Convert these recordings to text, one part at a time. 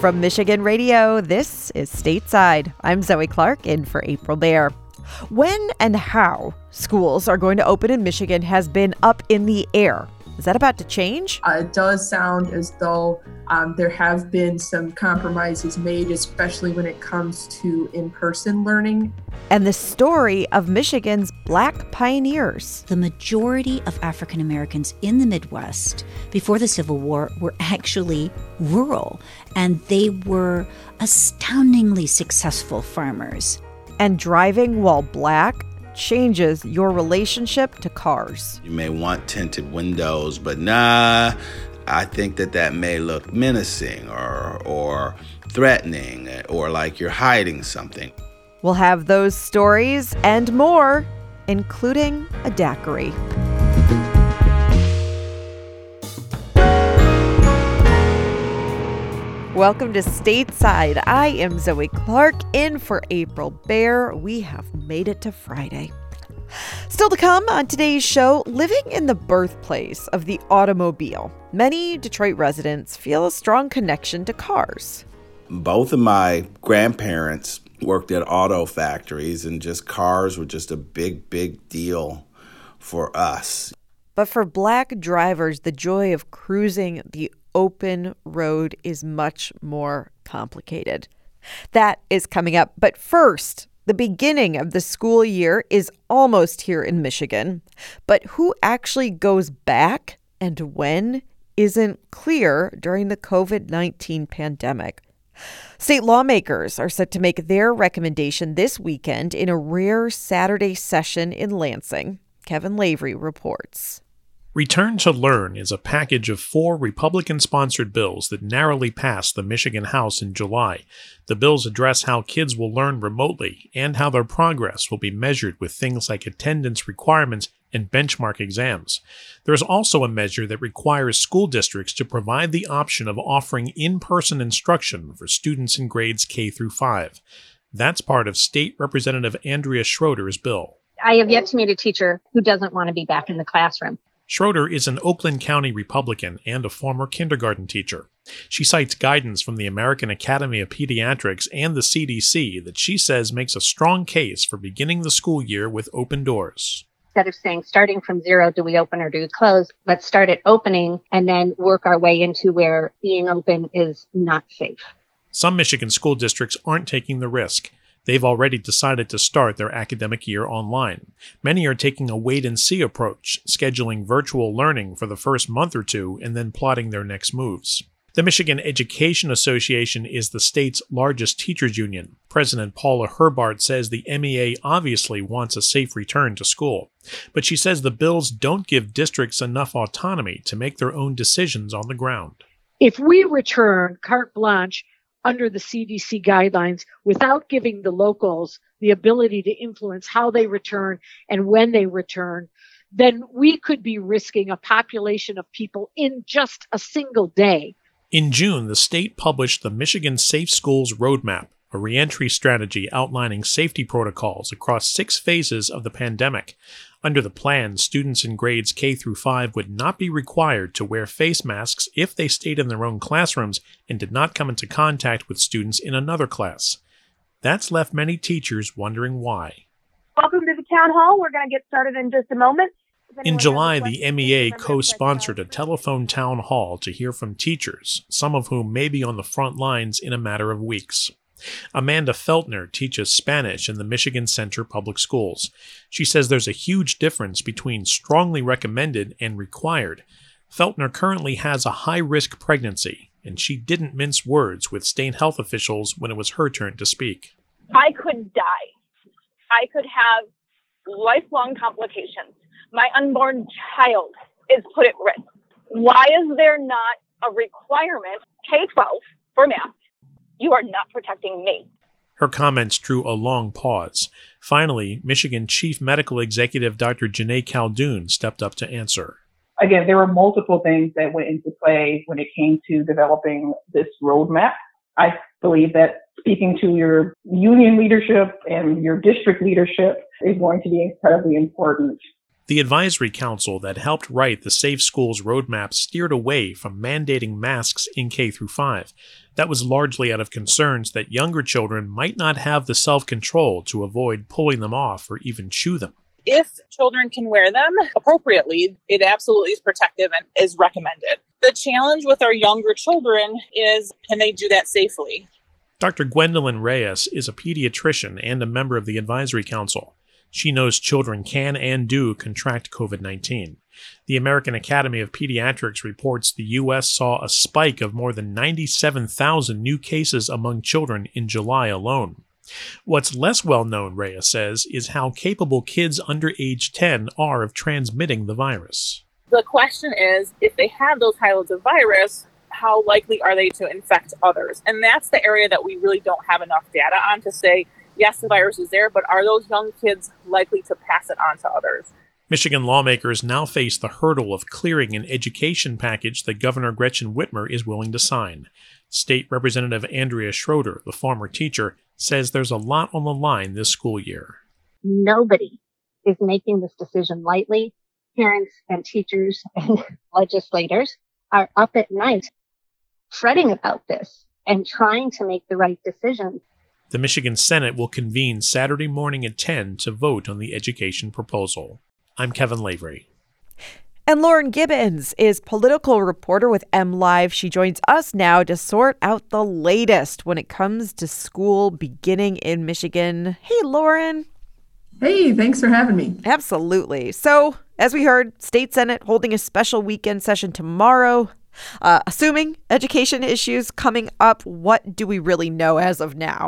From Michigan Radio, this is Stateside. I'm Zoe Clark, in for April Baer. When and how schools are going to open in Michigan has been up in the air. Is that about to change? It does sound as though there have been some compromises made, especially when it comes to in-person learning. And the story of Michigan's Black pioneers. The majority of African Americans in the Midwest before the Civil War were actually rural, and they were astoundingly successful farmers. And driving while Black changes your relationship to cars. You may want tinted windows, but I think that may look menacing or threatening or like you're hiding something. We'll have those stories and more, including a daiquiri. Welcome to Stateside. I am Zoe Clark, in for April Baer. We have made it to Friday. Still to come on today's show, living in the birthplace of the automobile. Many Detroit residents feel a strong connection to cars. Both of my grandparents worked at auto factories, and just cars were just a big deal for us. But for Black drivers, the joy of cruising the open road is much more complicated. That is coming up. But first, the beginning of the school year is almost here in Michigan. But who actually goes back and when isn't clear during the COVID-19 pandemic. State lawmakers are set to make their recommendation this weekend in a rare Saturday session in Lansing. Kevin Lavery reports. Return to Learn is a package of 4 Republican-sponsored bills that narrowly passed the Michigan House in July. The bills address how kids will learn remotely and how their progress will be measured with things like attendance requirements and benchmark exams. There is also a measure that requires school districts to provide the option of offering in-person instruction for students in grades K through 5. That's part of State Representative Andrea Schroeder's bill. I have yet to meet a teacher who doesn't want to be back in the classroom. Schroeder is an Oakland County Republican and a former kindergarten teacher. She cites guidance from the American Academy of Pediatrics and the CDC that she says makes a strong case for beginning the school year with open doors. Instead of saying, starting from 0, do we open or do we close? Let's start at opening and then work our way into where being open is not safe. Some Michigan school districts aren't taking the risk. They've already decided to start their academic year online. Many are taking a wait-and-see approach, scheduling virtual learning for the first month or two and then plotting their next moves. The Michigan Education Association is the state's largest teachers union. President Paula Herbart says the MEA obviously wants a safe return to school, but she says the bills don't give districts enough autonomy to make their own decisions on the ground. If we return carte blanche under the CDC guidelines without giving the locals the ability to influence how they return and when they return, then we could be risking a population of people in just a single day. In June, the state published the Michigan Safe Schools Roadmap, a reentry strategy outlining safety protocols across 6 phases of the pandemic. Under the plan, students in grades K through 5 would not be required to wear face masks if they stayed in their own classrooms and did not come into contact with students in another class. That's left many teachers wondering why. Welcome to the town hall. We're going to get started in just a moment. In July, the MEA co-sponsored a telephone town hall to hear from teachers, some of whom may be on the front lines in a matter of weeks. Amanda Feltner teaches Spanish in the Michigan Center Public Schools. She says there's a huge difference between strongly recommended and required. Feltner currently has a high-risk pregnancy, and she didn't mince words with state health officials when it was her turn to speak. I could die. I could have lifelong complications. My unborn child is put at risk. Why is there not a requirement, K-12, for masks? You are not protecting me. Her comments drew a long pause. Finally, Michigan Chief Medical Executive Dr. Janae Caldoun stepped up to answer. Again, there were multiple things that went into play when it came to developing this roadmap. I believe that speaking to your union leadership and your district leadership is going to be incredibly important. The advisory council that helped write the Safe Schools Roadmap steered away from mandating masks in K-5. That was largely out of concerns that younger children might not have the self-control to avoid pulling them off or even chew them. If children can wear them appropriately, it absolutely is protective and is recommended. The challenge with our younger children is, can they do that safely? Dr. Gwendolyn Reyes is a pediatrician and a member of the advisory council. She knows children can and do contract COVID-19. The American Academy of Pediatrics reports the U.S. saw a spike of more than 97,000 new cases among children in July alone. What's less well known, Reyes says, is how capable kids under age 10 are of transmitting the virus. The question is, if they have those high loads of virus, how likely are they to infect others? And that's the area that we really don't have enough data on to say, yes, the virus is there, but are those young kids likely to pass it on to others? Michigan lawmakers now face the hurdle of clearing an education package that Governor Gretchen Whitmer is willing to sign. State Representative Andrea Schroeder, the former teacher, says there's a lot on the line this school year. Nobody is making this decision lightly. Parents and teachers and legislators are up at night fretting about this and trying to make the right decision. The Michigan Senate will convene Saturday morning at 10 to vote on the education proposal. I'm Kevin Lavery. And Lauren Gibbons is political reporter with MLive. She joins us now to sort out the latest when it comes to school beginning in Michigan. Hey, Lauren. Hey, thanks for having me. Absolutely. So, as we heard, State Senate holding a special weekend session tomorrow. Assuming education issues coming up, what do we really know as of now?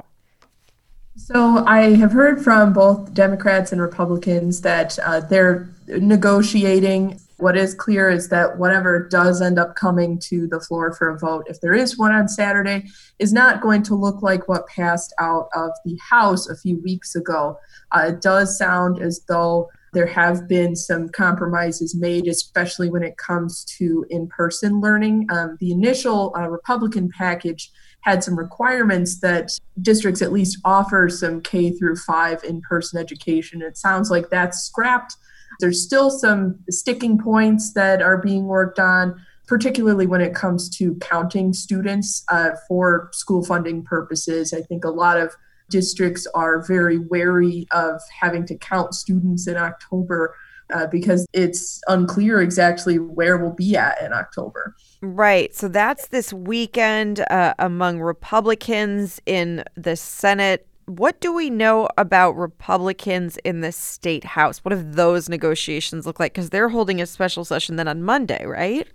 So I have heard from both Democrats and Republicans that they're negotiating. What is clear is that whatever does end up coming to the floor for a vote, if there is one on Saturday, is not going to look like what passed out of the House a few weeks ago. It does sound as though there have been some compromises made, especially when it comes to in-person learning. The initial Republican package had some requirements that districts at least offer some K-5 in-person education. It sounds like that's scrapped. There's still some sticking points that are being worked on, particularly when it comes to counting students for school funding purposes. I think a lot of districts are very wary of having to count students in October because it's unclear exactly where we'll be at in October. Right. So that's this weekend among Republicans in the Senate. What do we know about Republicans in the State House? What do those negotiations look like? Because they're holding a special session then on Monday, right?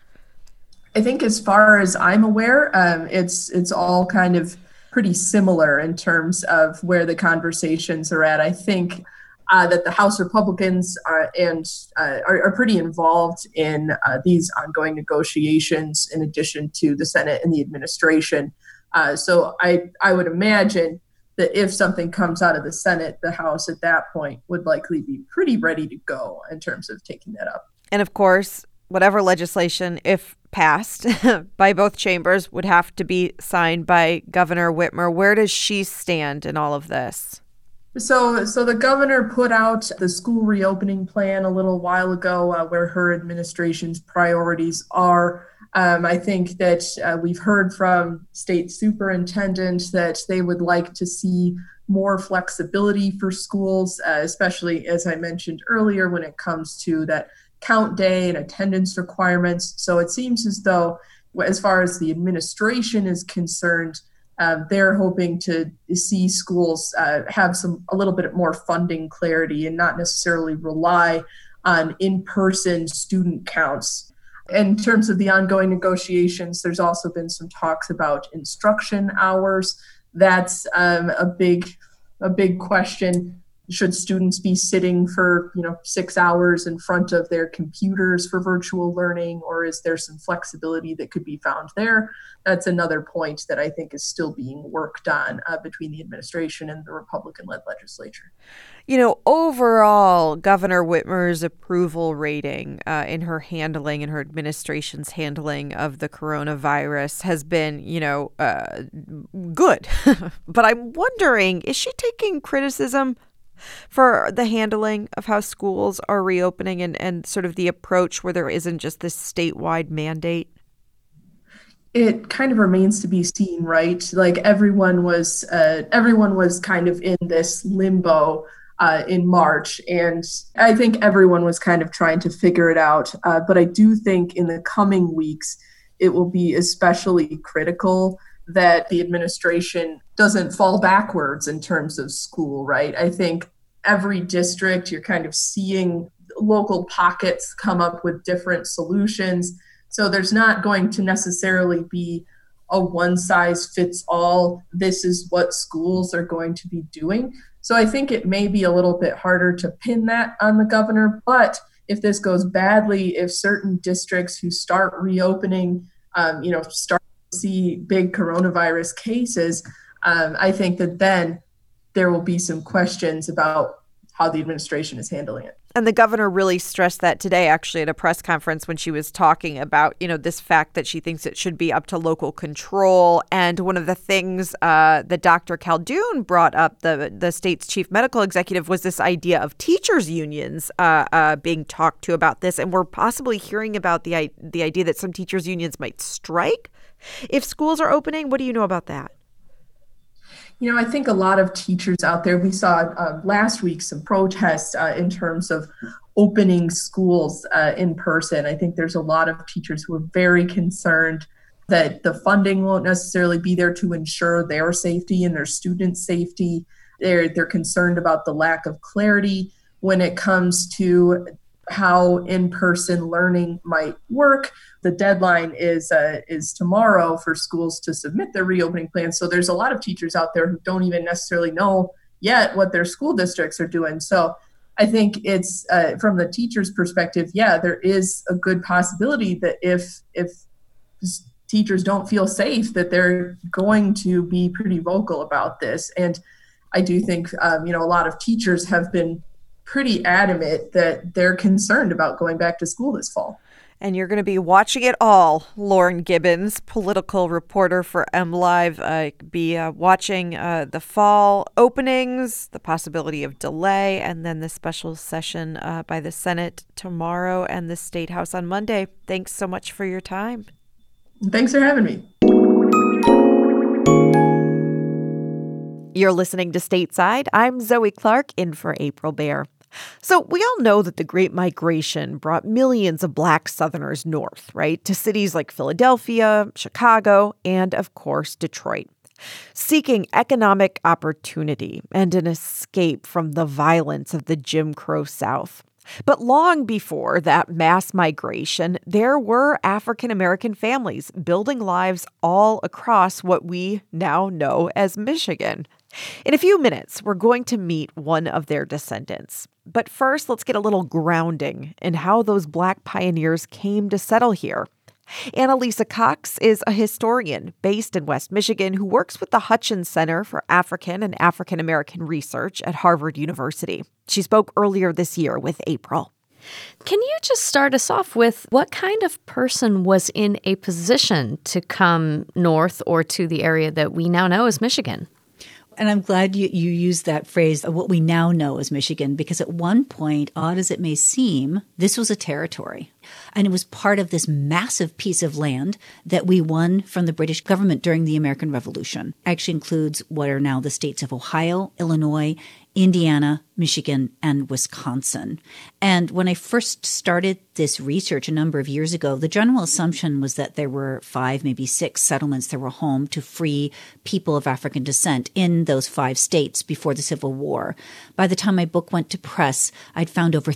I think as far as I'm aware, it's all kind of pretty similar in terms of where the conversations are at. I think that the House Republicans are pretty involved in these ongoing negotiations in addition to the Senate and the administration. So I would imagine that if something comes out of the Senate, the House at that point would likely be pretty ready to go in terms of taking that up. And of course, whatever legislation, if passed by both chambers, would have to be signed by Governor Whitmer. Where does she stand in all of this? So the governor put out the school reopening plan a little while ago, where her administration's priorities are. I think that we've heard from state superintendents that they would like to see more flexibility for schools, especially, as I mentioned earlier, when it comes to that count day and attendance requirements. So it seems as though, as far as the administration is concerned, they're hoping to see schools have a little bit more funding clarity and not necessarily rely on in-person student counts. In terms of the ongoing negotiations, there's also been some talks about instruction hours. That's a big question. Should students be sitting for 6 hours in front of their computers for virtual learning, or is there some flexibility that could be found there? That's another point that I think is still being worked on between the administration and the Republican-led legislature. Overall, Governor Whitmer's approval rating in her administration's handling of the coronavirus has been, good. But I'm wondering, is she taking criticism for the handling of how schools are reopening and sort of the approach where there isn't just this statewide mandate? It kind of remains to be seen, right? Like everyone was kind of in this limbo in March, and I think everyone was kind of trying to figure it out. But I do think in the coming weeks, it will be especially critical that the administration doesn't fall backwards in terms of school, right? I think every district, you're kind of seeing local pockets come up with different solutions. So there's not going to necessarily be a one-size-fits-all, this is what schools are going to be doing. So I think it may be a little bit harder to pin that on the governor. But if this goes badly, if certain districts who start reopening, start to see big coronavirus cases, I think that then there will be some questions about how the administration is handling it. And the governor really stressed that today, actually, at a press conference when she was talking about, this fact that she thinks it should be up to local control. And one of the things that Dr. Khaldun brought up, the state's chief medical executive, was this idea of teachers' unions being talked to about this. And we're possibly hearing about the idea that some teachers' unions might strike if schools are opening. What do you know about that? I think a lot of teachers out there, we saw last week some protests in terms of opening schools in person. I think there's a lot of teachers who are very concerned that the funding won't necessarily be there to ensure their safety and their students' safety. They're concerned about the lack of clarity when it comes to how in-person learning might work. The deadline is tomorrow for schools to submit their reopening plans. So there's a lot of teachers out there who don't even necessarily know yet what their school districts are doing. So I think it's from the teacher's perspective, there is a good possibility that if teachers don't feel safe, that they're going to be pretty vocal about this. And I do think, a lot of teachers have been pretty adamant that they're concerned about going back to school this fall. And you're going to be watching it all. Lauren Gibbons, political reporter for MLive, be watching the fall openings, the possibility of delay, and then the special session by the Senate tomorrow and the State House on Monday. Thanks so much for your time. Thanks for having me. You're listening to Stateside. I'm Zoe Clark, in for April Baer. So we all know that the Great Migration brought millions of Black Southerners north, right, to cities like Philadelphia, Chicago, and, of course, Detroit, seeking economic opportunity and an escape from the violence of the Jim Crow South. But long before that mass migration, there were African-American families building lives all across what we now know as Michigan. In a few minutes, we're going to meet one of their descendants. But first, let's get a little grounding in how those Black pioneers came to settle here. Annalisa Cox is a historian based in West Michigan who works with the Hutchins Center for African and African American Research at Harvard University. She spoke earlier this year with April. Can you just start us off with what kind of person was in a position to come north or to the area that we now know as Michigan? And I'm glad you used that phrase, what we now know as Michigan, because at one point, odd as it may seem, this was a territory. And it was part of this massive piece of land that we won from the British government during the American Revolution. Actually includes what are now the states of Ohio, Illinois, Indiana, Michigan, and Wisconsin. And when I first started this research a number of years ago, the general assumption was that there were 5, maybe 6 settlements that were home to free people of African descent in those 5 states before the Civil War. By the time my book went to press, I'd found over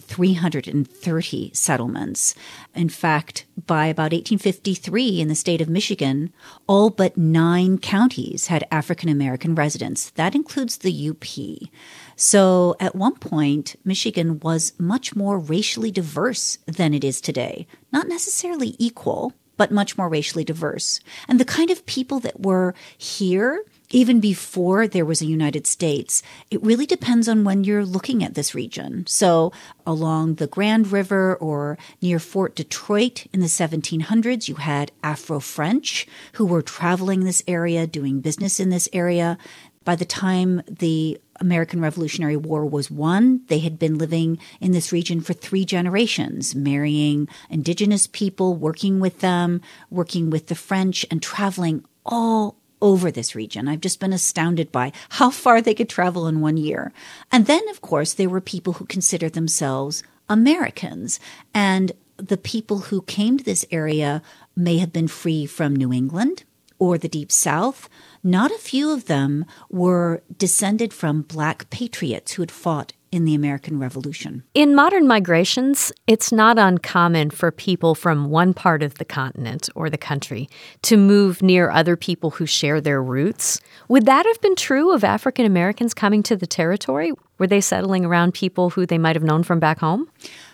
330 settlements. In fact, by about 1853 in the state of Michigan, all but 9 counties had African American residents. That includes the UP. So at one point, Michigan was much more racially diverse than it is today. Not necessarily equal, but much more racially diverse. And the kind of people that were here, even before there was a United States, it really depends on when you're looking at this region. So along the Grand River or near Fort Detroit in the 1700s, you had Afro-French who were traveling this area, doing business in this area. By the time the American Revolutionary War was won, they had been living in this region for 3 generations, marrying indigenous people, working with them, working with the French, and traveling all over this region. I've just been astounded by how far they could travel in 1 year. And then, of course, there were people who considered themselves Americans. And the people who came to this area may have been free from New England or the Deep South. Not a few of them were descended from Black patriots who had fought in the American Revolution. In modern migrations, it's not uncommon for people from one part of the continent or the country to move near other people who share their roots. Would that have been true of African Americans coming to the territory? Were they settling around people who they might have known from back home?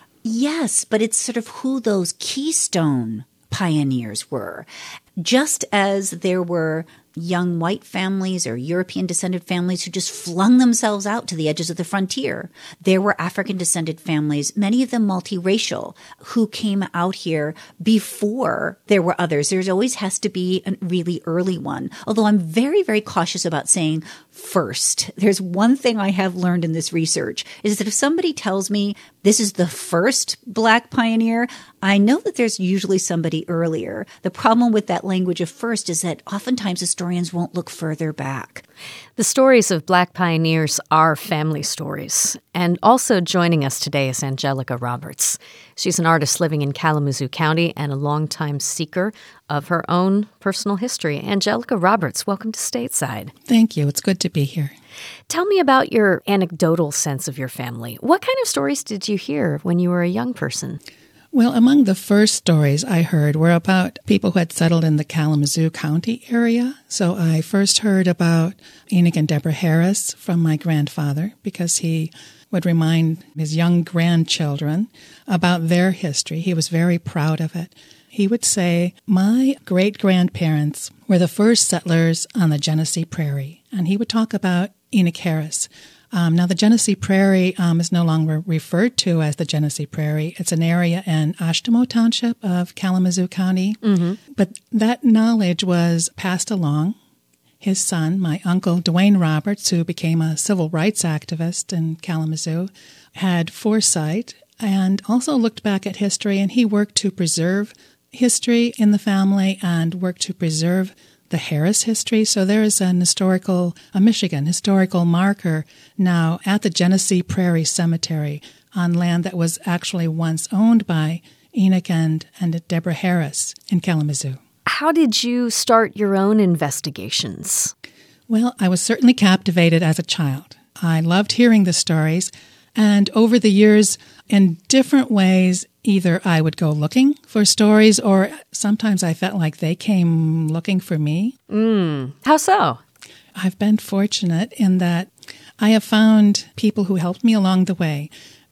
Yes, but it's sort of who those keystone pioneers were. Just as there were young white families or European descended families who just flung themselves out to the edges of the frontier, there were African descended families, many of them multiracial, who came out here before there were others. There always has to be a really early one, although I'm very, very cautious about saying first. There's one thing I have learned in this research is that if somebody tells me this is the first Black pioneer, I know that there's usually somebody earlier. The problem with that language of first is that oftentimes historians won't look further back. The stories of Black pioneers are family stories. And also joining us today is Angelica Roberts. She's an artist living in Kalamazoo County and a longtime seeker of her own personal history. Angelica Roberts, welcome to Stateside. Thank you. It's good to be here. Tell me about your anecdotal sense of your family. What kind of stories did you hear when you were a young person? Well, among the first stories I heard were about people who had settled in the Kalamazoo County area. So I first heard about Enoch and Deborah Harris from my grandfather because he would remind his young grandchildren about their history. He was very proud of it. He would say, my great-grandparents were the first settlers on the Genesee Prairie. And he would talk about Enoch Harris. Now, the Genesee Prairie is no longer referred to as the Genesee Prairie. It's an area in Ashtimo Township of Kalamazoo County. Mm-hmm. But that knowledge was passed along. His son, my uncle, Dwayne Roberts, who became a civil rights activist in Kalamazoo, had foresight and also looked back at history, and he worked to preserve history in the family and worked to preserve the Harris history. So there is a Michigan historical marker now at the Genesee Prairie Cemetery on land that was actually once owned by Enoch and Deborah Harris in Kalamazoo. How did you start your own investigations? Well, I was certainly captivated as a child. I loved hearing the stories, and over the years, in different ways, either I would go looking for stories or sometimes I felt like they came looking for me. How so? I've been fortunate in that I have found people who helped me along the way.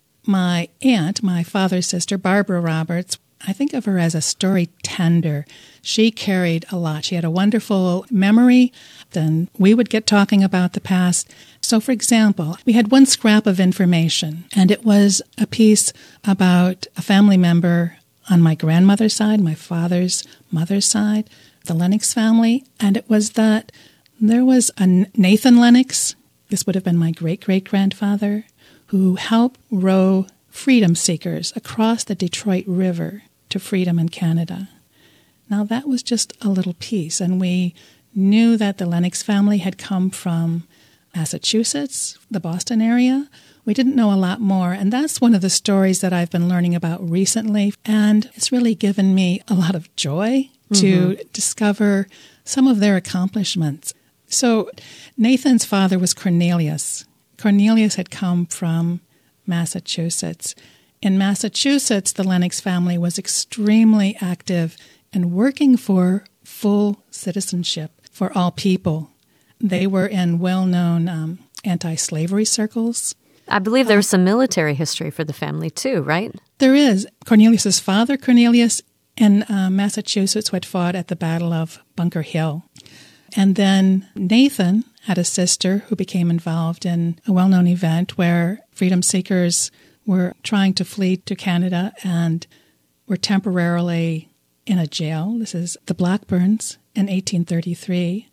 My aunt, my father's sister, Barbara Roberts, I think of her as a story tender. She carried a lot. She had a wonderful memory. Then we would get talking about the past. So, for example, we had one scrap of information, and it was a piece about a family member on my grandmother's side, my father's mother's side, the Lennox family, and it was that there was a Nathan Lennox, this would have been my great-great-grandfather, who helped row freedom seekers across the Detroit River to freedom in Canada. Now, that was just a little piece, and we knew that the Lennox family had come from Massachusetts, the Boston area. We didn't know a lot more, and that's one of the stories that I've been learning about recently, and it's really given me a lot of joy to discover some of their accomplishments. So Nathan's father was Cornelius. Cornelius had come from Massachusetts. In Massachusetts, the Lennox family was extremely active in working for full citizenship for all people. They were in well-known anti-slavery circles. I believe there was some military history for the family too, right? There is. Cornelius's father, Cornelius, in Massachusetts, who had fought at the Battle of Bunker Hill. And then Nathan had a sister who became involved in a well-known event where freedom seekers were trying to flee to Canada and were temporarily in a jail. This is the Blackburns in 1833.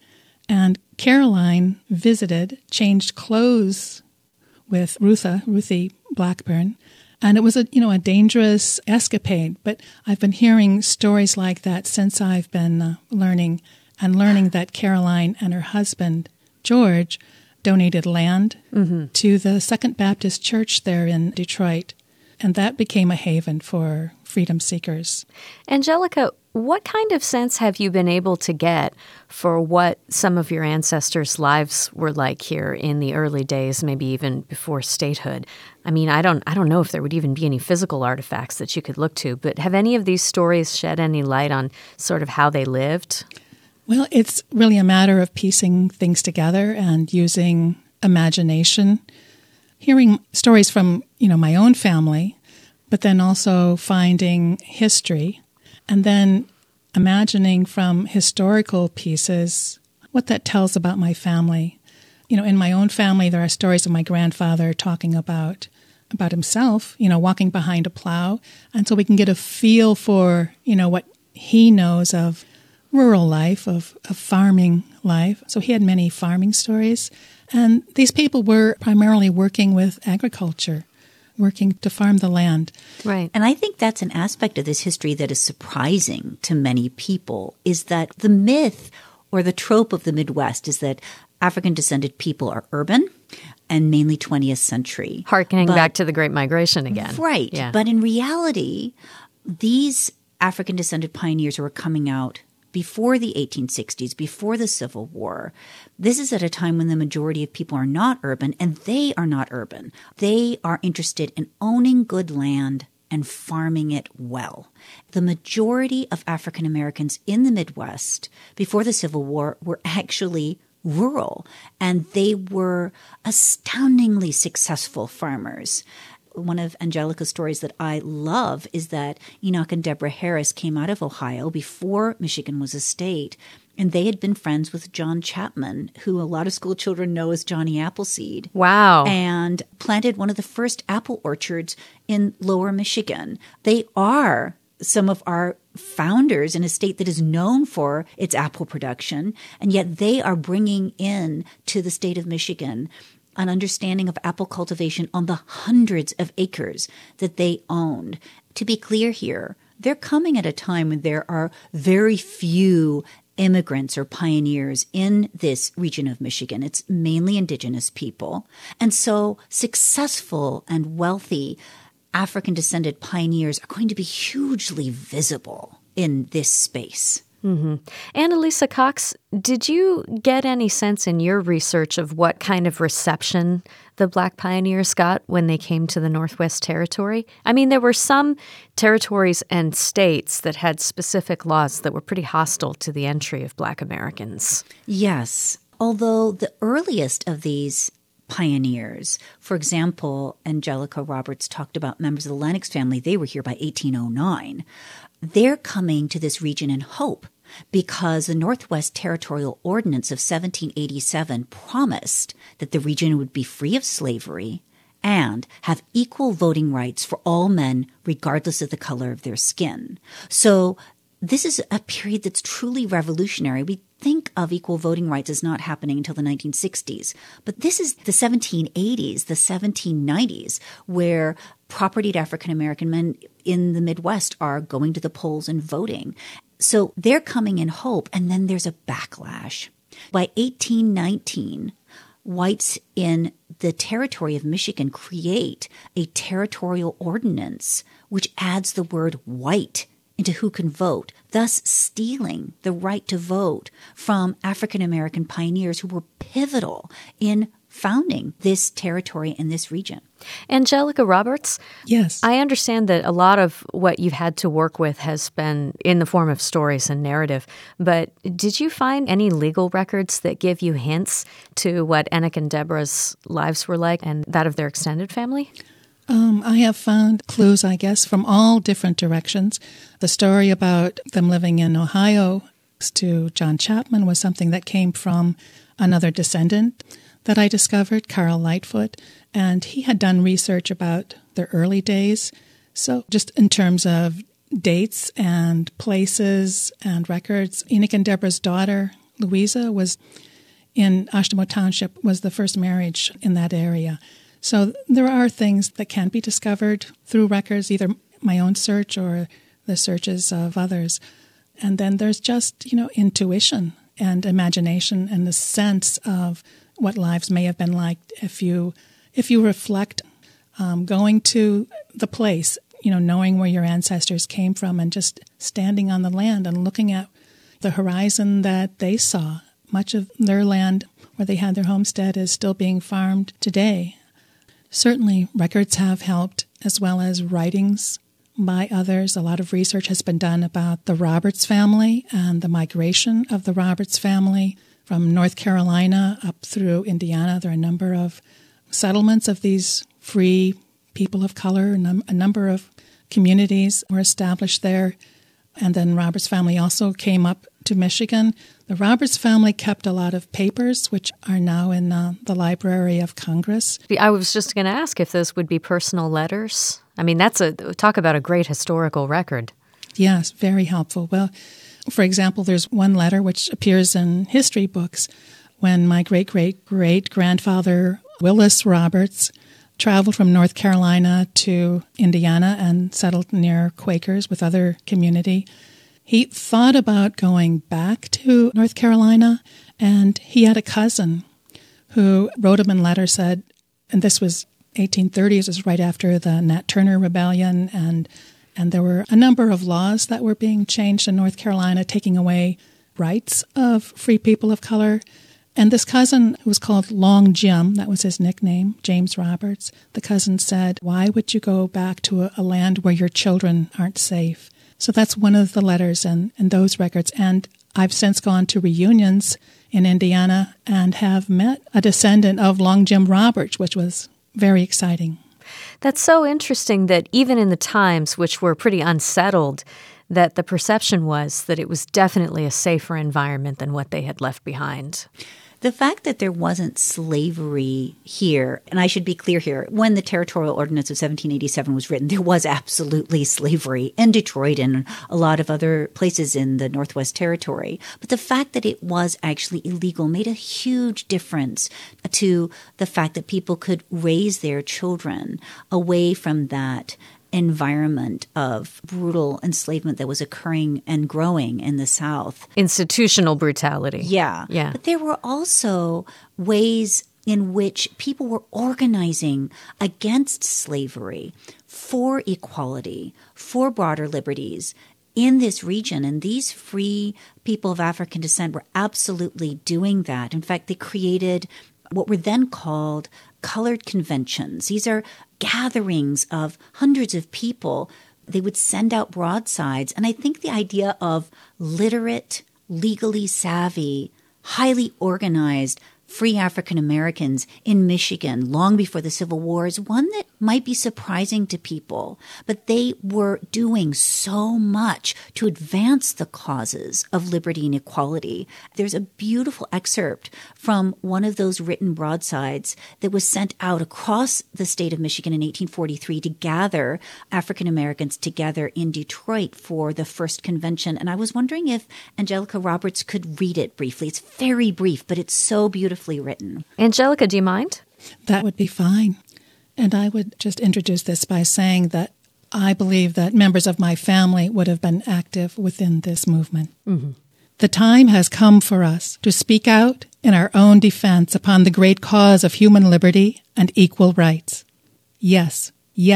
And Caroline visited, changed clothes with Ruthie Blackburn. And it was a dangerous escapade. But I've been hearing stories like that since I've been learning that Caroline and her husband, George, donated land to the Second Baptist Church there in Detroit. And that became a haven for freedom seekers. Angelica, what kind of sense have you been able to get for what some of your ancestors' lives were like here in the early days, maybe even before statehood? I mean, I don't know if there would even be any physical artifacts that you could look to, but have any of these stories shed any light on sort of how they lived? Well, it's really a matter of piecing things together and using imagination. Hearing stories from, my own family, but then also finding history, and then imagining from historical pieces what that tells about my family. In my own family, there are stories of my grandfather talking about himself, walking behind a plow. And so we can get a feel for, what he knows of rural life, of farming life. So he had many farming stories. And these people were primarily working with agriculture, working to farm the land. Right. And I think that's an aspect of this history that is surprising to many people, is that the myth or the trope of the Midwest is that African-descended people are urban and mainly 20th century. Harkening back to the Great Migration again. Right. Yeah. But in reality, these African-descended pioneers who are coming out before the 1860s, before the Civil War. This is at a time when the majority of people are not urban, and they are not urban. They are interested in owning good land and farming it well. The majority of African Americans in the Midwest before the Civil War were actually rural, and they were astoundingly successful farmers. One of Angelica's stories that I love is that Enoch and Deborah Harris came out of Ohio before Michigan was a state, and they had been friends with John Chapman, who a lot of school children know as Johnny Appleseed. Wow. And planted one of the first apple orchards in Lower Michigan. They are some of our founders in a state that is known for its apple production, and yet they are bringing in to the state of Michigan an understanding of apple cultivation on the hundreds of acres that they owned. To be clear here, they're coming at a time when there are very few immigrants or pioneers in this region of Michigan. It's mainly indigenous people. And so successful and wealthy African-descended pioneers are going to be hugely visible in this space. Mm-hmm. Annalisa Cox, did you get any sense in your research of what kind of reception the Black pioneers got when they came to the Northwest Territory? I mean, there were some territories and states that had specific laws that were pretty hostile to the entry of Black Americans. Yes, although the earliest of these pioneers, for example, Angelica Roberts talked about members of the Lennox family. They were here by 1809. They're coming to this region in hope because the Northwest Territorial Ordinance of 1787 promised that the region would be free of slavery and have equal voting rights for all men regardless of the color of their skin. So this is a period that's truly revolutionary. We think of equal voting rights as not happening until the 1960s. But this is the 1780s, the 1790s, where propertied African-American men in the Midwest are going to the polls and voting. So they're coming in hope, and then there's a backlash. By 1819, whites in the territory of Michigan create a territorial ordinance which adds the word white into who can vote, thus stealing the right to vote from African-American pioneers who were pivotal in founding this territory and this region. Angelica Roberts? Yes. I understand that a lot of what you've had to work with has been in the form of stories and narrative, but did you find any legal records that give you hints to what Enoch and Deborah's lives were like and that of their extended family? I have found clues, I guess, from all different directions. The story about them living in Ohio to John Chapman was something that came from another descendant that I discovered, Carl Lightfoot, and he had done research about their early days. So just in terms of dates and places and records, Enoch and Deborah's daughter, Louisa, was in Ashtamo Township was the first marriage in that area. So there are things that can be discovered through records, either my own search or the searches of others. And then there's just, intuition and imagination and the sense of what lives may have been like if you reflect, going to the place, knowing where your ancestors came from and just standing on the land and looking at the horizon that they saw. Much of their land where they had their homestead is still being farmed today. Certainly, records have helped, as well as writings by others. A lot of research has been done about the Roberts family and the migration of the Roberts family from North Carolina up through Indiana. There are a number of settlements of these free people of color. A number of communities were established there. And then Roberts family also came up to Michigan. The Roberts family kept a lot of papers, which are now in the Library of Congress. I was just going to ask if those would be personal letters. I mean, talk about a great historical record. Yes, very helpful. Well, for example, there's one letter which appears in history books when my great-great-great-grandfather Willis Roberts traveled from North Carolina to Indiana and settled near Quakers with other community. He thought about going back to North Carolina, and he had a cousin who wrote him in letter, said, and this was 1830s, it was right after the Nat Turner Rebellion, and there were a number of laws that were being changed in North Carolina, taking away rights of free people of color. And this cousin, who was called Long Jim, that was his nickname, James Roberts, the cousin said, why would you go back to a land where your children aren't safe? So that's one of the letters in those records. And I've since gone to reunions in Indiana and have met a descendant of Long Jim Roberts, which was very exciting. That's so interesting that even in the times, which were pretty unsettled, that the perception was that it was definitely a safer environment than what they had left behind. The fact that there wasn't slavery here, and I should be clear here, when the Territorial Ordinance of 1787 was written, there was absolutely slavery in Detroit and a lot of other places in the Northwest Territory. But the fact that it was actually illegal made a huge difference to the fact that people could raise their children away from that environment of brutal enslavement that was occurring and growing in the South. Institutional brutality. Yeah. But there were also ways in which people were organizing against slavery, for equality, for broader liberties in this region. And these free people of African descent were absolutely doing that. In fact, they created what were then called colored conventions. These are gatherings of hundreds of people. They would send out broadsides. And I think the idea of literate, legally savvy, highly organized free African Americans in Michigan long before the Civil War is one that might be surprising to people, but they were doing so much to advance the causes of liberty and equality. There's a beautiful excerpt from one of those written broadsides that was sent out across the state of Michigan in 1843 to gather African Americans together in Detroit for the first convention. And I was wondering if Angelica Roberts could read it briefly. It's very brief, but it's so beautifully written. Angelica, do you mind? That would be fine. And I would just introduce this by saying that I believe that members of my family would have been active within this movement. Mm-hmm. The time has come for us to speak out in our own defense upon the great cause of human liberty and equal rights. Yes,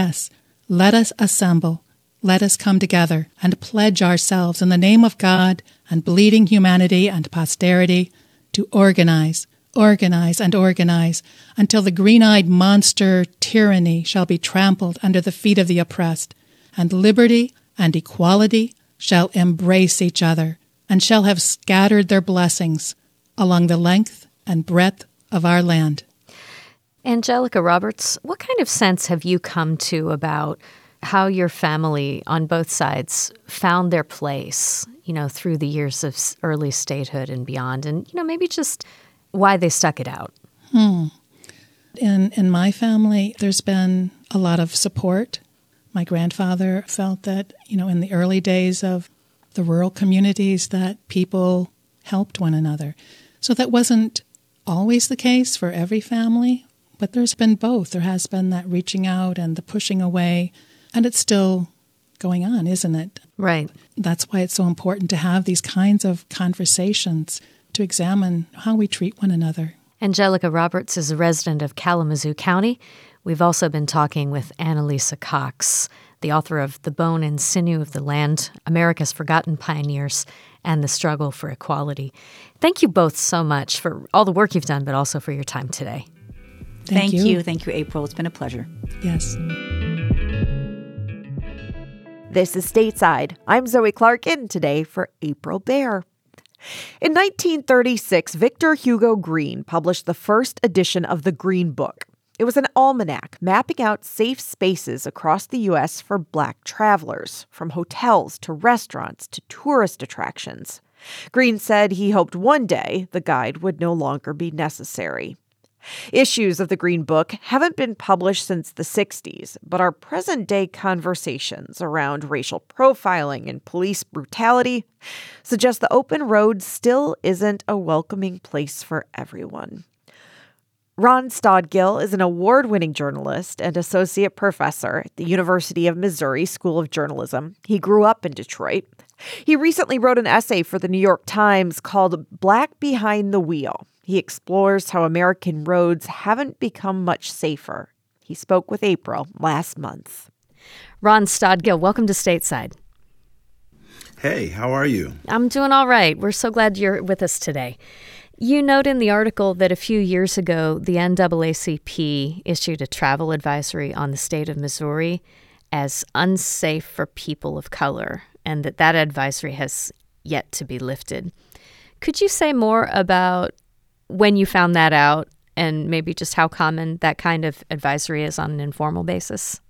let us assemble. Let us come together and pledge ourselves in the name of God and bleeding humanity and posterity to organize until the green-eyed monster tyranny shall be trampled under the feet of the oppressed, and liberty and equality shall embrace each other, and shall have scattered their blessings along the length and breadth of our land. Angelica Roberts, what kind of sense have you come to about how your family on both sides found their place, through the years of early statehood and beyond, and, maybe just why they stuck it out? In my family, there's been a lot of support. My grandfather felt that, in the early days of the rural communities that people helped one another. So that wasn't always the case for every family, but there's been both. There has been that reaching out and the pushing away, and it's still going on, isn't it? Right. That's why it's so important to have these kinds of conversations to examine how we treat one another. Angelica Roberts is a resident of Kalamazoo County. We've also been talking with Annalisa Cox, the author of The Bone and Sinew of the Land, America's Forgotten Pioneers, and the Struggle for Equality. Thank you both so much for all the work you've done, but also for your time today. Thank you. Thank you, April. It's been a pleasure. Yes. This is Stateside. I'm Zoe Clark, in today for April Baer. In 1936, Victor Hugo Green published the first edition of the Green Book. It was an almanac mapping out safe spaces across the U.S. for Black travelers, from hotels to restaurants to tourist attractions. Green said he hoped one day the guide would no longer be necessary. Issues of the Green Book haven't been published since the 60s, but our present-day conversations around racial profiling and police brutality suggest the open road still isn't a welcoming place for everyone. Ron Stodgill is an award-winning journalist and associate professor at the University of Missouri School of Journalism. He grew up in Detroit. He recently wrote an essay for the New York Times called Black Behind the Wheel. He explores how American roads haven't become much safer. He spoke with April last month. Ron Stodgill, welcome to Stateside. Hey, how are you? I'm doing all right. We're so glad you're with us today. You note in the article that a few years ago, the NAACP issued a travel advisory on the state of Missouri as unsafe for people of color, and that advisory has yet to be lifted. Could you say more about when you found that out and maybe just how common that kind of advisory is on an informal basis?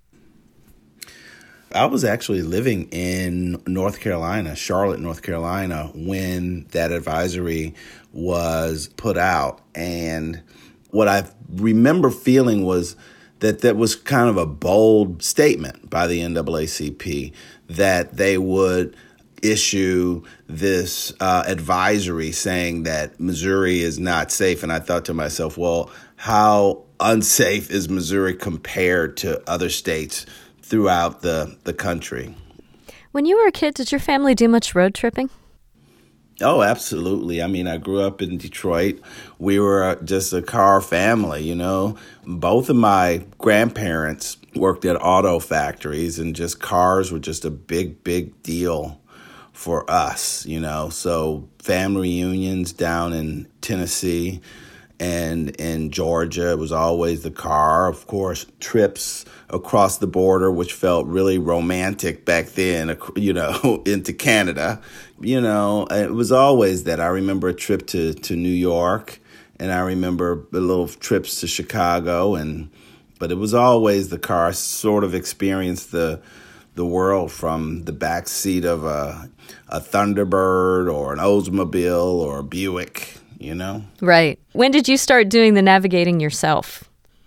I was actually living in North Carolina, Charlotte, North Carolina, when that advisory was put out. And what I remember feeling was that was kind of a bold statement by the NAACP that they would issue this advisory saying that Missouri is not safe. And I thought to myself, well, how unsafe is Missouri compared to other states throughout the country? When you were a kid, did your family do much road tripping? Oh, absolutely. I mean, I grew up in Detroit. We were just a car family, you know. Both of my grandparents worked at auto factories, and just cars were just a big, big deal for us, you know. So family reunions down in Tennessee and in Georgia, it was always the car. Of course, trips across the border, which felt really romantic back then, you know, into Canada. You know, it was always that. I remember a trip to New York, and I remember the little trips to Chicago, but it was always the car. I sort of experienced the world from the back seat of a Thunderbird or an Oldsmobile or a Buick, you know? Right. When did you start doing the navigating yourself?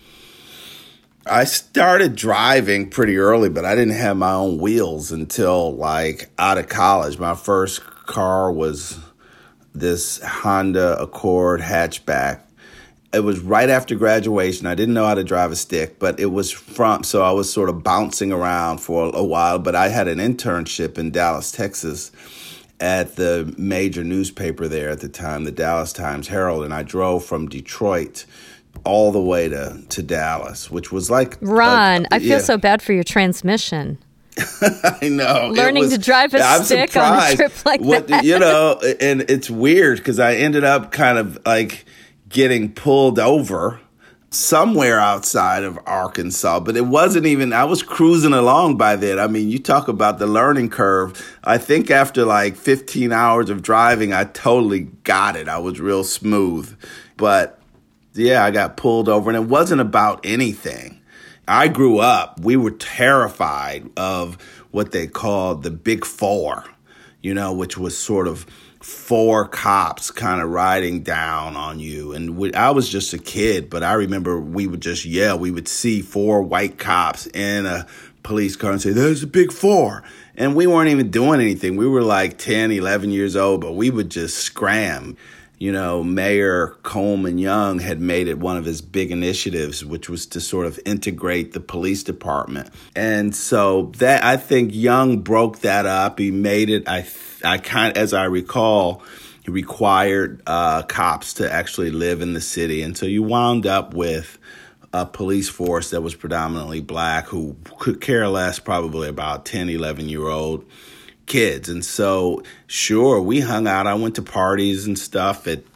I started driving pretty early, but I didn't have my own wheels until like out of college. My first car was this Honda Accord hatchback. It was right after graduation. I didn't know how to drive a stick, but it was so I was sort of bouncing around for a while. But I had an internship in Dallas, Texas, at the major newspaper there at the time, the Dallas Times-Herald, and I drove from Detroit all the way to Dallas, which was like... Ron, I feel so bad for your transmission. I know. Learning to drive a stick on a trip like that. You know, and it's weird because I ended up kind of like getting pulled over somewhere outside of Arkansas, but it wasn't even, I was cruising along by then. I mean, you talk about the learning curve. I think after like 15 hours of driving, I totally got it. I was real smooth. But yeah, I got pulled over, and it wasn't about anything. I grew up, we were terrified of what they called the Big Four, you know, which was sort of four cops kind of riding down on you. And I was just a kid, but I remember we would just yell. We would see four white cops in a police car and say, "There's a Big Four." And we weren't even doing anything. We were like 10, 11 years old, but we would just scram. Mayor Coleman Young had made it one of his big initiatives, which was to sort of integrate the police department. And so that, I think Young broke that up. He made it, as I recall, he required cops to actually live in the city. And so you wound up with a police force that was predominantly black who could care less probably about 10, 11-year-old kids. And so, sure, we hung out. I went to parties and stuff at,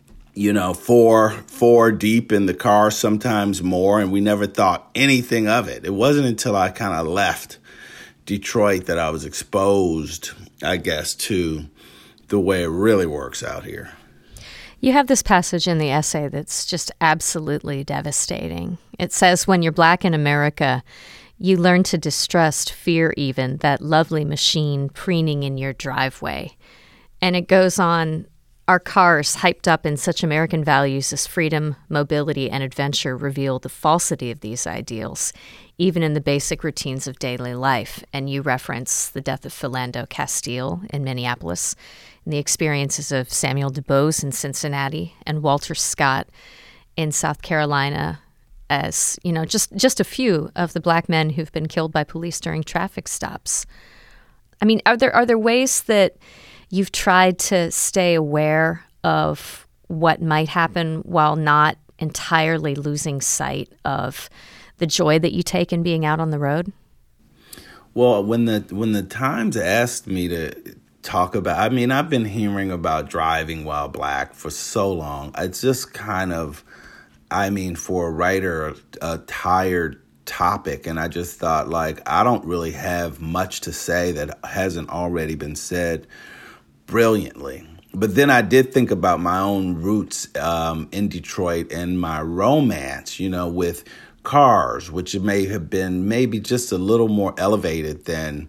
four deep in the car, sometimes more, and we never thought anything of it. It wasn't until I kind of left Detroit that I was exposed, I guess, to the way it really works out here. You have this passage in the essay that's just absolutely devastating. It says, when you're black in America, you learn to distrust, fear even, that lovely machine preening in your driveway. And it goes on, our cars, hyped up in such American values as freedom, mobility, and adventure, reveal the falsity of these ideals, even in the basic routines of daily life. And you reference the death of Philando Castile in Minneapolis, and the experiences of Samuel DuBose in Cincinnati, and Walter Scott in South Carolina, as, just a few of the black men who've been killed by police during traffic stops. I mean, are there ways that you've tried to stay aware of what might happen while not entirely losing sight of the joy that you take in being out on the road? Well, when the Times asked me to talk about, I've been hearing about driving while black for so long. It's just kind of, for a writer, a tired topic. And I just thought, I don't really have much to say that hasn't already been said brilliantly. But then I did think about my own roots in Detroit and my romance, with cars, which may have been maybe just a little more elevated than,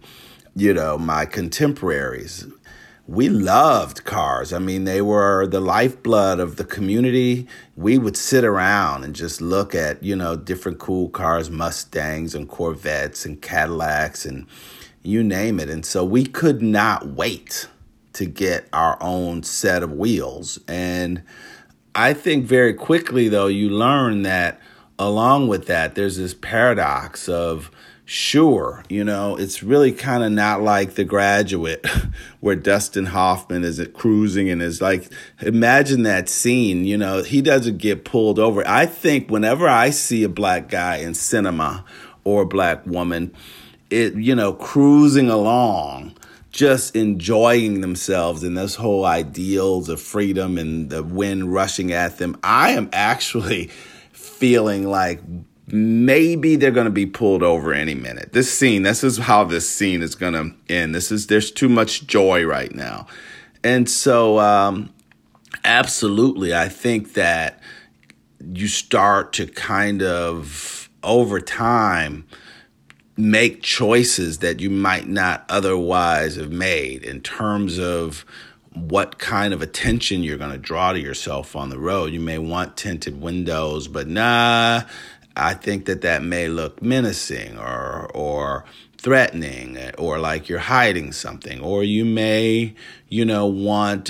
my contemporaries. We loved cars. They were the lifeblood of the community. We would sit around and just look at, different cool cars, Mustangs and Corvettes and Cadillacs and you name it. And so we could not wait to get our own set of wheels. And I think very quickly, though, you learn that along with that, there's this paradox of, sure, it's really kind of not like The Graduate where Dustin Hoffman is cruising and is imagine that scene, he doesn't get pulled over. I think whenever I see a black guy in cinema or a black woman, cruising along, just enjoying themselves and this whole ideals of freedom and the wind rushing at them, I am actually feeling like maybe they're going to be pulled over any minute. This is how this scene is going to end. There's too much joy right now. And so, absolutely, I think that you start to kind of, over time, make choices that you might not otherwise have made in terms of what kind of attention you're going to draw to yourself on the road. You may want tinted windows, but I think that may look menacing or threatening or like you're hiding something. Or you may, want,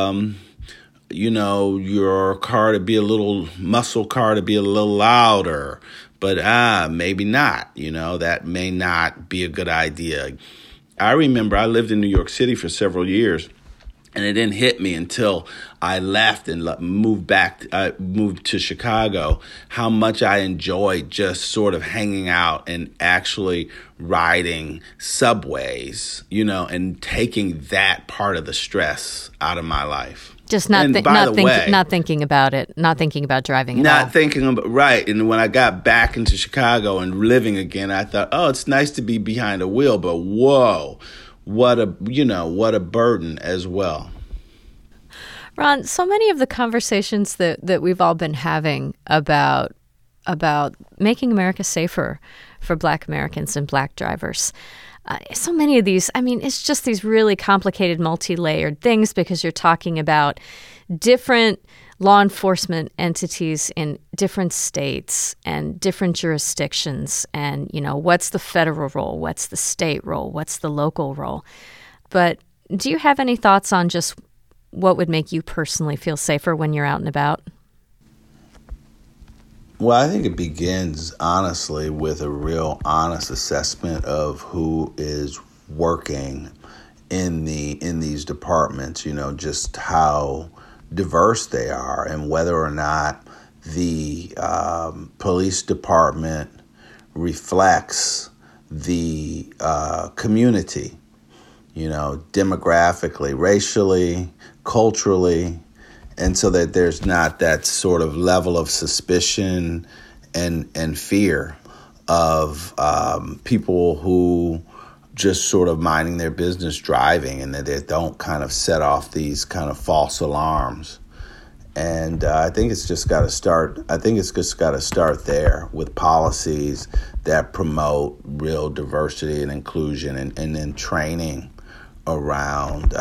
your car to be muscle car to be a little louder. But maybe not, that may not be a good idea. I remember I lived in New York City for several years, and it didn't hit me until I left and moved to Chicago, how much I enjoyed just sort of hanging out and actually riding subways, and taking that part of the stress out of my life. Just not thinking about it, not thinking about driving at all. Not thinking about, right. And when I got back into Chicago and living again, I thought, oh, it's nice to be behind a wheel, but whoa, what a burden as well. Ron, so many of the conversations that we've all been having about making America safer for Black Americans and Black drivers, so many of these, it's just these really complicated, multi-layered things because you're talking about different law enforcement entities in different states and different jurisdictions. And, what's the federal role? What's the state role? What's the local role? But do you have any thoughts on just what would make you personally feel safer when you're out and about? Well, I think it begins, honestly, with a real honest assessment of who is working in these departments, just how diverse they are and whether or not the police department reflects the community, demographically, racially, culturally, and so that there's not that sort of level of suspicion and fear of people who just sort of minding their business driving, and that they don't kind of set off these kind of false alarms. And I think it's just got to start. I think it's just got to start there with policies that promote real diversity and inclusion, and then training around,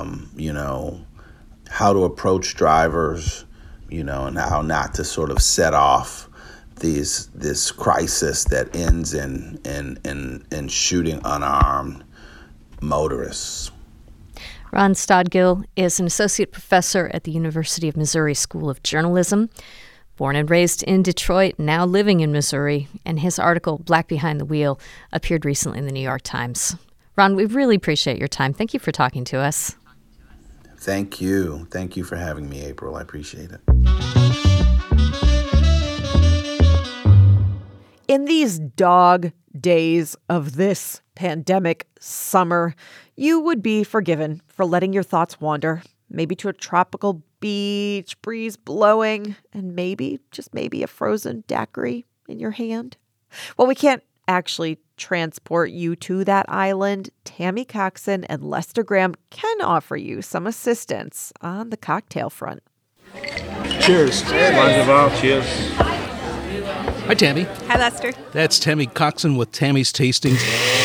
how to approach drivers, and how not to sort of set off this crisis that ends in shooting unarmed motorists. Ron Stodgill is an associate professor at the University of Missouri School of Journalism. Born and raised in Detroit, now living in Missouri, and his article, Black Behind the Wheel, appeared recently in the New York Times. Ron, we really appreciate your time. Thank you for talking to us. Thank you. Thank you for having me, April. I appreciate it. In these dog days of this pandemic summer, you would be forgiven for letting your thoughts wander, maybe to a tropical beach, breeze blowing, and maybe, just maybe, a frozen daiquiri in your hand. Well, we can't actually transport you to that island. Tammy Coxon and Lester Graham can offer you some assistance on the cocktail front. Cheers. Cheers. Hi, Tammy. Hi, Lester. That's Tammy Coxon with Tammy's Tastings.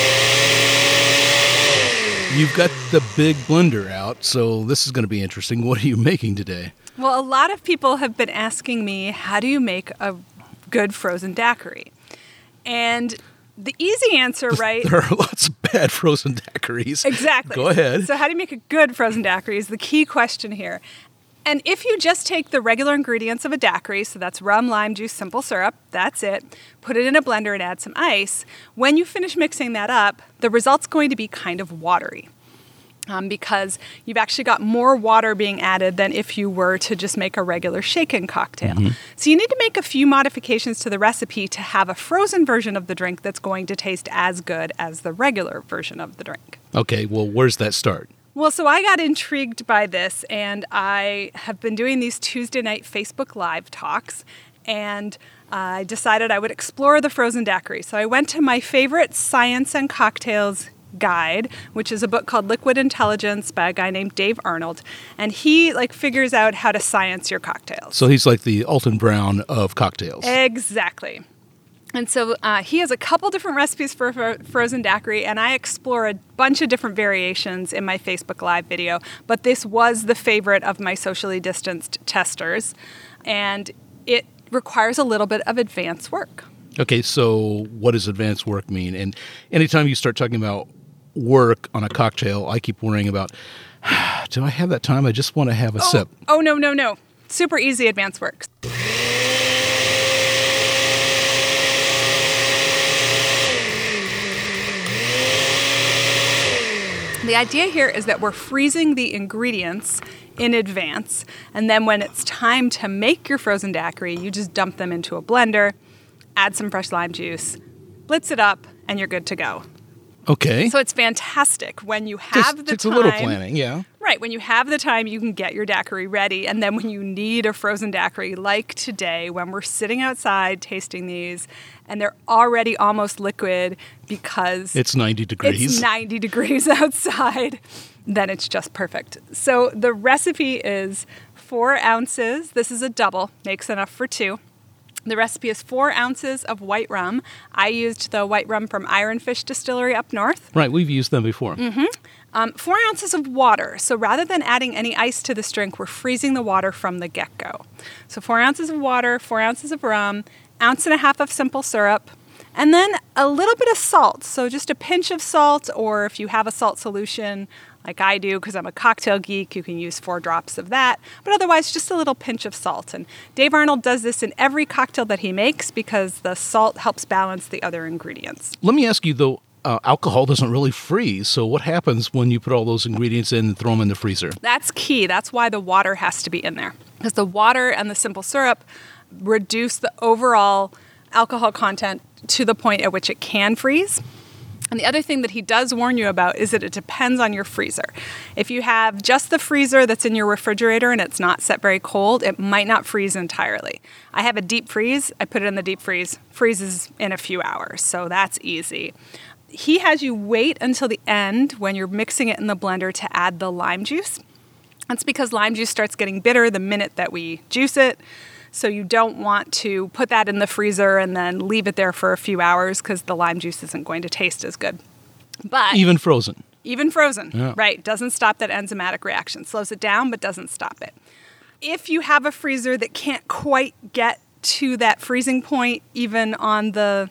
You've got the big blender out, so this is going to be interesting. What are you making today? Well, a lot of people have been asking me, how do you make a good frozen daiquiri? And the easy answer, right? There are lots of bad frozen daiquiris. Exactly. Go ahead. So how do you make a good frozen daiquiri is the key question here. And if you just take the regular ingredients of a daiquiri, so that's rum, lime juice, simple syrup, that's it, put it in a blender and add some ice, when you finish mixing that up, the result's going to be kind of watery. Because you've actually got more water being added than if you were to just make a regular shaken cocktail. Mm-hmm. So you need to make a few modifications to the recipe to have a frozen version of the drink that's going to taste as good as the regular version of the drink. Okay, well, where's that start? Well, so I got intrigued by this, and I have been doing these Tuesday night Facebook Live talks, and I decided I would explore the frozen daiquiri. So I went to my favorite Science and Cocktails guide, which is a book called Liquid Intelligence by a guy named Dave Arnold, and he figures out how to science your cocktails. So he's like the Alton Brown of cocktails. Exactly. And so he has a couple different recipes for frozen daiquiri, and I explore a bunch of different variations in my Facebook Live video, but this was the favorite of my socially distanced testers, and it requires a little bit of advanced work. Okay, so what does advanced work mean? And anytime you start talking about work on a cocktail, I keep worrying about, do I have that time? I just want to have a sip. Oh, no. Super easy advanced work. The idea here is that we're freezing the ingredients in advance, and then when it's time to make your frozen daiquiri, you just dump them into a blender, add some fresh lime juice, blitz it up, and you're good to go. Okay. So it's fantastic when you have the time. It's a little planning, yeah. Right. When you have the time, you can get your daiquiri ready. And then when you need a frozen daiquiri, like today, when we're sitting outside tasting these, and they're already almost liquid because it's 90 degrees. It's 90 degrees outside, then it's just perfect. So the recipe is 4 ounces. This is a double, makes enough for 2. The recipe is 4 ounces of white rum. I used the white rum from Ironfish Distillery up north. Right, we've used them before. Mm-hmm. 4 ounces of water. So rather than adding any ice to this drink, we're freezing the water from the get-go. So 4 ounces of water, 4 ounces of rum, 1.5 ounces of simple syrup, and then a little bit of salt. So just a pinch of salt, or if you have a salt solution, like I do because I'm a cocktail geek. You can use 4 drops of that, but otherwise just a little pinch of salt. And Dave Arnold does this in every cocktail that he makes because the salt helps balance the other ingredients. Let me ask you, though, alcohol doesn't really freeze. So what happens when you put all those ingredients in and throw them in the freezer? That's key. That's why the water has to be in there, because the water and the simple syrup reduce the overall alcohol content to the point at which it can freeze. And the other thing that he does warn you about is that it depends on your freezer. If you have just the freezer that's in your refrigerator and it's not set very cold, it might not freeze entirely. I have a deep freeze. I put it in the deep freeze. Freezes in a few hours, so that's easy. He has you wait until the end when you're mixing it in the blender to add the lime juice. That's because lime juice starts getting bitter the minute that we juice it. So you don't want to put that in the freezer and then leave it there for a few hours because the lime juice isn't going to taste as good. But even frozen. Even frozen, yeah. Right. Doesn't stop that enzymatic reaction. Slows it down, but doesn't stop it. If you have a freezer that can't quite get to that freezing point, even on the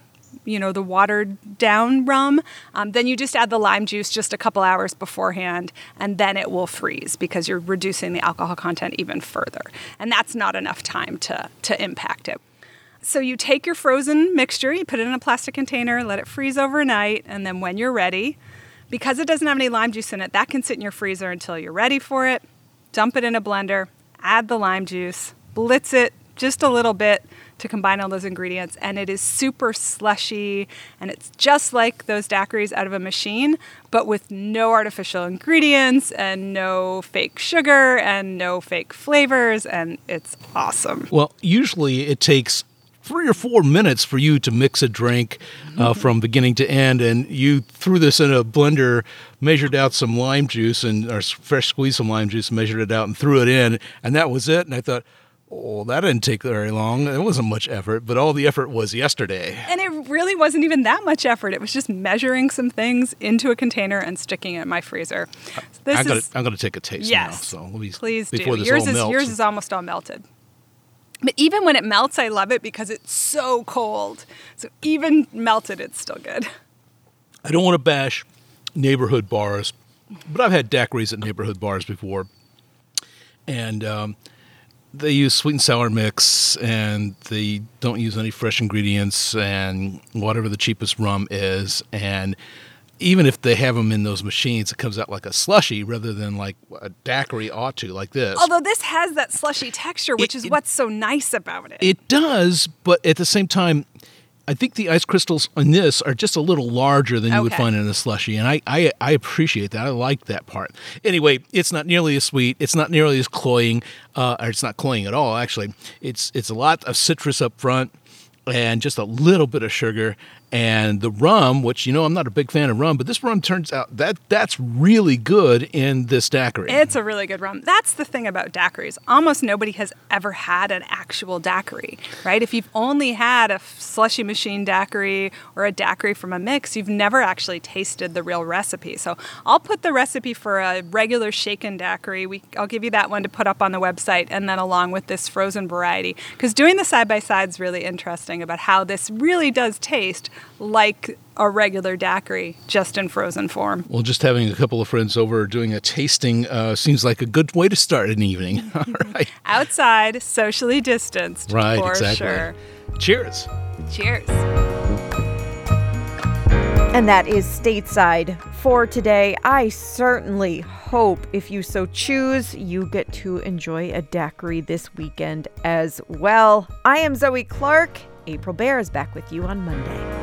watered down rum, then you just add the lime juice just a couple hours beforehand, and then it will freeze because you're reducing the alcohol content even further. And that's not enough time to impact it. So you take your frozen mixture, you put it in a plastic container, let it freeze overnight, and then when you're ready, because it doesn't have any lime juice in it, that can sit in your freezer until you're ready for it. Dump it in a blender, add the lime juice, blitz it just a little bit to combine all those ingredients, and it is super slushy, and it's just like those daiquiris out of a machine, but with no artificial ingredients and no fake sugar and no fake flavors, and it's awesome. Well, usually it takes 3 or 4 minutes for you to mix a drink from beginning to end, and you threw this in a blender, measured out some lime juice or fresh squeezed some lime juice, measured it out, and threw it in, and that was it. And I thought, oh, that didn't take very long. It wasn't much effort, but all the effort was yesterday. And it really wasn't even that much effort. It was just measuring some things into a container and sticking it in my freezer. I'm going to take a taste now. So let me, please before do. This all melts. Yours is almost all melted. But even when it melts, I love it because it's so cold. So even melted, it's still good. I don't want to bash neighborhood bars, but I've had daiquiris at neighborhood bars before. And they use sweet and sour mix, and they don't use any fresh ingredients and whatever the cheapest rum is. And even if they have them in those machines, it comes out like a slushy rather than like a daiquiri ought to, like this. Although this has that slushy texture, which is what's so nice about it. It does, but at the same time, I think the ice crystals on this are just a little larger than you would find in a slushy, and I appreciate that. I like that part. Anyway, it's not nearly as sweet. It's not nearly as cloying, or it's not cloying at all, actually. It's a lot of citrus up front and just a little bit of sugar. And the rum, which, I'm not a big fan of rum, but this rum turns out that's really good in this daiquiri. It's a really good rum. That's the thing about daiquiris. Almost nobody has ever had an actual daiquiri, right? If you've only had a slushy machine daiquiri or a daiquiri from a mix, you've never actually tasted the real recipe. So I'll put the recipe for a regular shaken daiquiri. I'll give you that one to put up on the website, and then along with this frozen variety. Because doing the side-by-side is really interesting about how this really does taste like a regular daiquiri, just in frozen form. Well, just having a couple of friends over doing a tasting seems like a good way to start an evening. All right. Outside, socially distanced, right, for exactly. sure. Cheers. Cheers. And that is Stateside for today. I certainly hope, if you so choose, you get to enjoy a daiquiri this weekend as well. I am Zoe Clark. April Bear is back with you on Monday.